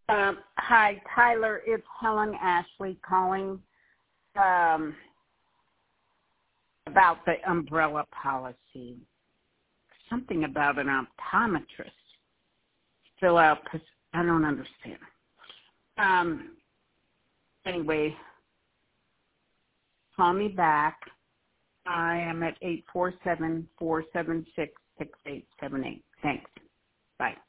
Hi, Tyler. It's Helen Ashley calling about the umbrella policy. Something about an optometrist. Fill out, I don't understand. Anyway, call me back. I am at 847-476-6878. Thanks. Bye.